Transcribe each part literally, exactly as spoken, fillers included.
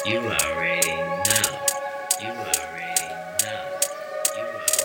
You already know. You already know. You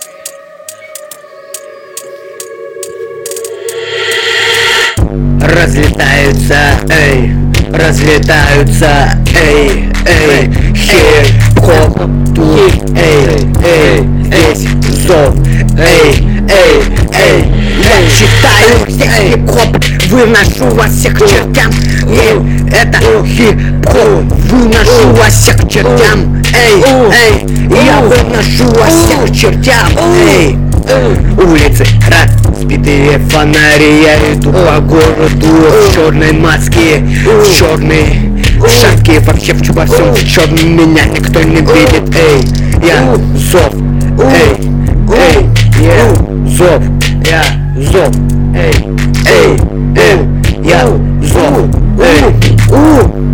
already know. Разлетаются, эй, разлетаются, эй, эй, хип-хоп тут, эй, эй, здесь зов, эй, эй, эй, я читаю всех хип-хоп, выношу вас всех к чертям, эй, это хип-хоп, выношу вас всех к чертям, эй, эй, я выношу вас всех к чертям, эй. Улицы разбитые фонари, я иду по городу в черной маске, в черной шапке, вообще в во всем в черном, меня никто не видит, эй, я зов, эй, эй, я зов, я зов, эй, эй, эй, я зов, эй, у.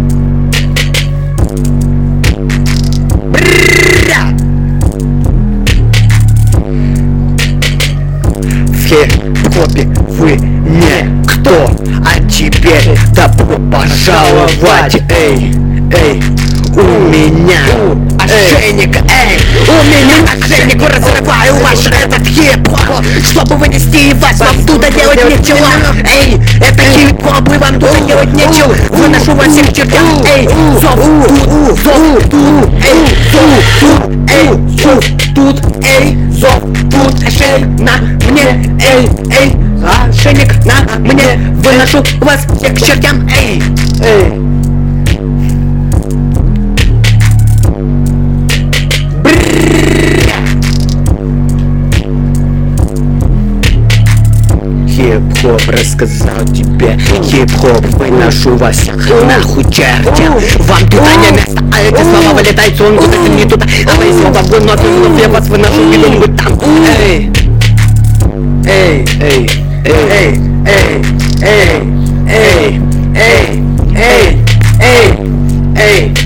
В хип-хопе вы никто, а теперь добро пожаловать, эй, эй, у меня ошейник, эй, у меня ошейник, разрываю ваш этот хип-хоп, чтобы вынести вас, вам туда делать нечего, эй, это хип-хоп, и вам туда делать нечего, выношу вас всех к чертям, эй, зов тут, зов тут, эй, зов тут, эй, зов тут, эй, зов тут, ошейник на мне, эй, эй, ошейник на мне, выношу вас всех к чертям, эй, эй. Хип-хоп рассказал тебе, хип-хоп, выношу вас всех нахуй чертям. Вам туда не место, а эти слова вылетают сон, куда-то не туда. А мои слова вновь и вновь я вас выношу где-нибудь там. Эй, эй, эй, эй, эй, эй, эй, эй, эй, эй, эй,